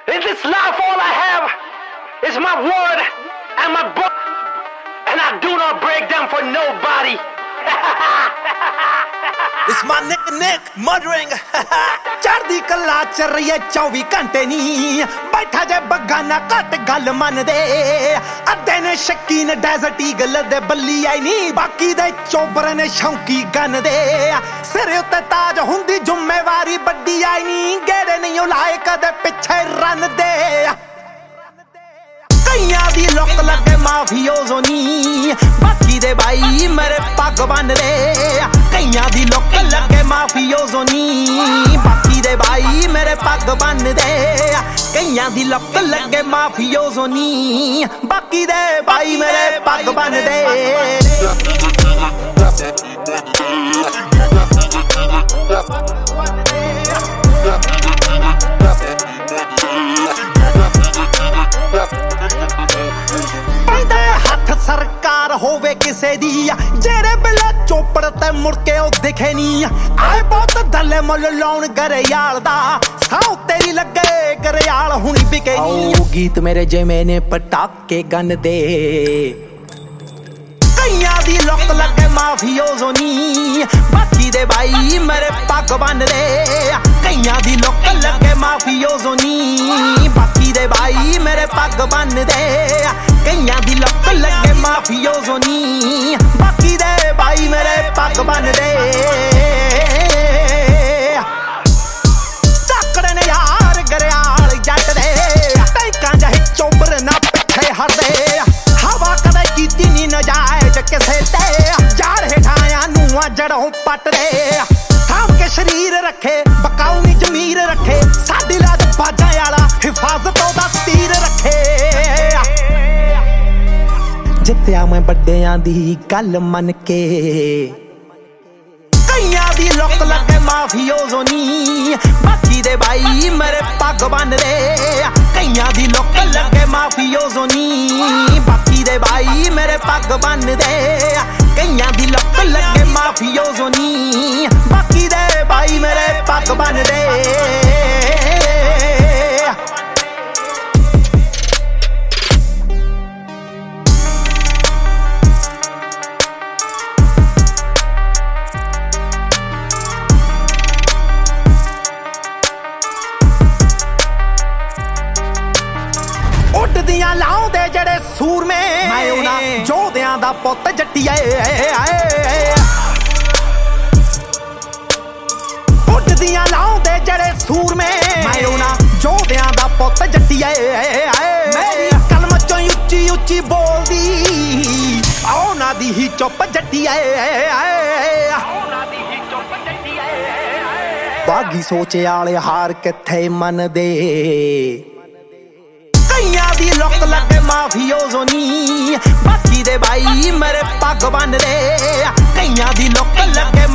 In this life, all I have is my word and my book, and I do not break them for nobody. It's my Nick murdering. ਚੜਦੀ ਕਲਾ ਚ ਰਹੀਏ 24 ਘੰਟੇ ਨੀ ਬੈਠਾ ਜੇ ਬਗਾਨਾ ਘੱਟ ਗੱਲ ਮੰਨਦੇ ਅੱਧੇ ਨੇ ਸ਼ੱਕੀ ਨੇ ਡੈਜ਼ਰਟ ਈਗਲ ਦੇ ਬੱਲੀ ਆਈ ਨੀ ਬਾਕੀ ਦੇ ਚੋਬਰ ਨੇ ਸ਼ੌਂਕੀ ਗਨ ਦੇ ਸਿਰ ਉੱਤੇ ਤਾਜ ਹੁੰਦੀ ਜ਼ਿੰਮੇਵਾਰੀ ਵੱਡੀ ਆਈ ਨੀ ਗੇੜੇ ਨਹੀਂ ਲਾਏ ਕਦੇ ਪਿੱਛੇ ਰਨ ਦੇ ਕਈਆਂ ਦੀ ਲੁੱਕ ਲੱਗੇ ਮਾਫੀਓਜ਼ੋ ਨੀ ਬਾਕੀ ਦੇ ਬਾਈ ਮੇਰੇ ਪੱਗ ਬੰਨਦੇ ਕਈਆਂ ਦੀ ਲੁੱਕ ਲੱਗੇ ਮਾਫੀਓਜ਼ੋ ਨੀ ਬਾਕੀ ਦੇ ਬਾਈ ਮੇਰੇ ਪੱਗ ਬੰਨਦੇ ਕਈਆਂ ਦੀ ਲੁੱਕ ਲੱਗੇ ਮਾਫੀਓਜ਼ੋ ਨੀ ਬਾਕੀ ਦੇ ਬਾਈ ਮੇਰੇ ਪੱਗ ਬੰਨਦੇ ਸਰਕਾਰ ਹੋਵੇ ਕਿਸੇ ਦੀ ਜਿਹੜੇ ਬਿਲਾ ਚੋਪੜ ਤੇ ਮੁੜ ਕੇ ਉਹ ਦਿਖੇ ਨੀ ਆਏ ਬਹੁਤ ਦੱਲੇ ਮੁੱਲ ਲਾਉਣ ਗਰੇਆਲ ਦਾ ਸਾਉ ਤੇਰੀ ਲੱਗੇ ਗਰੇਆਲ ਹੁਣੀ ਵਿਕੇ ਨੀ ਉਹ ਗੀਤ ਮੇਰੇ ਜਿਵੇਂ ਨੇ ਪਟਾਕੇ ਗਨ ਦੇ ਕਈਆਂ ਦੀ ਲੁੱਕ ਲੱਗੇ ਮਾਫੀਓਜ਼ੋ ਨੀ ਬਾਕੀ ਦੇ ਬਾਈ ਮੇਰੇ ਪੱਗ ਬੰਨਦੇ ਕਈਆਂ ਦੀ ਲੁੱਕ ਲੱਗੇ ਮਾਫੀਓਜ਼ੋ ਨੀ ਬਾਕੀ ਦੇ ਬਾਈ ਮੇਰੇ ਪੱਗ ਬੰਨਦੇ ਕਈਆਂ ਦੀ ਲੁੱਕ ਲੱਗੇ ਮਾਫੀਓਜ਼ੋ ਨੀ ਬਾਕੀ ਦੇ ਬਾਈ ਮੇਰੇ ਪੱਗ ਬੰਨਦੇ ਟੱਕੜੇ ਨੇ ਯਾਰ ਗਰੇਆਲ ਜੱਟ ਦੇ ਟੈਂਕਾਂ ਜਿਹੇ ਚੋਬਰ ਨਾ ਪਿੱਛੇ ਹਟਦੇ ਹਵਾ ਕਦੇ ਕੀਤੀ ਨੀ ਨਜਾਇਜ਼ ਕਿਸੇ ਤੇ ਯਾਰ ਹੇਠਾਂ ਨੂੰ ਜੜੋਂ ਪੱਟਦੇ ਸਾਂਭ ਕੇ ਸ਼ਰੀਰ ਰੱਖੇ ਬਕਾਉ ਨੀ ਜ਼ਮੀਰ ਰੱਖੇ ਸਾਡੀ ਲਾਜ ਬਾਜਾਂ ਵਾਲਾ ਹਿਫਾਜ਼ਤ ਉਹਦਾ ਤੀਰ ਰੱਖੇ ਜਿੱਤਿਆ ਮੈਂ ਵੱਡਿਆਂ ਦੀ ਗੱਲ ਮੰਨ ਕੇ ਕਈਆਂ ਦੀ ਲੁੱਕ ਲੱਗੇ ਮਾਫੀਓਜ਼ੋ ਨੀ ਬਾਕੀ ਦੇ ਬਾਈ ਮੇਰੇ ਪੱਗ ਬੰਨਦੇ ਕਈਆਂ ਦੀ ਲੁੱਕ ਲੱਗੇ ਮਾਫੀਓਜ਼ੋ ਨੀ ਬਾਕੀ ਦੇ ਬਾਈ ਮੇਰੇ ਪੱਗ ਬੰਨਦੇ ਕਈਆਂ ਦੀ ਲੁੱਕ ਲੱਗੇ ਮਾਫੀਓਜ਼ੋ ਨੀ ਬਾਕੀ ਦੇ ਬਾਈ ਮੇਰੇ ਪੱਗ ਬੰਨਦੇ ਉੱਡਦੀਆਂ ਲਾਉਂਦੇ ਜਿਹੜੇ ਸੂਰਮੇ ਮੈਂ ਉਹਨਾਂ ਜੋਧਿਆਂ ਦਾ ਪੁੱਤ ਜੱਟੀਏ ਉੱਡਦੀਆਂ ਲਾਉਂਦੇ ਜਿਹੜੇ ਸੂਰਮੇ ਮੈਂ ਉਹਨਾਂ ਜੋਧਿਆਂ ਦਾ ਪੁੱਤ ਜੱਟੀਏ ਮੇਰੀ ਕਲਮ ਚੋਂ ਉੱਚੀ ਉੱਚੀ ਬੋਲਦੀ ਉਹਨਾਂ ਦੀ ਹੀ ਚੁੱਪ ਜੱਟੀਏ ਬਾਗੀ ਸੋਚੇ ਵਾਲੇ ਹਾਰ ਕਿੱਥੇ ਮੰਨਦੇ ਕਈਆਂ ਦੀ ਲੁੱਕ ਲੱਗੇ ਮਾਫੀਓਜ਼ੋ ਨੀ ਬਾਕੀ ਦੇ ਬਾਈ ਮੇਰੇ ਪੱਗ ਬੰਨਦੇ ਕਈਆਂ ਦੀ ਲੁੱਕ ਲੱਗੇ